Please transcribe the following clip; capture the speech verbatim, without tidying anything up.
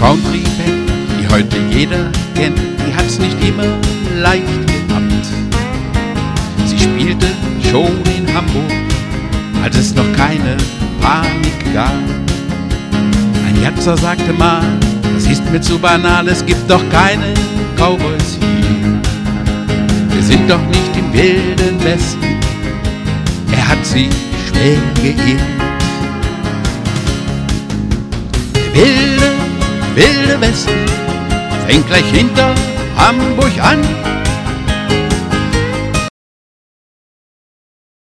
Country-Band, die heute jeder kennt, die hat's nicht immer leicht gehabt. Sie spielte schon in Hamburg, als es noch keine Panik gab. Ein Jatzer sagte mal, das ist mir zu banal, es gibt doch keine Cowboys hier. Wir sind doch nicht im wilden Westen, er hat sie schwer geirrt. Der wilde, wilde Westen fängt gleich hinter Hamburg an.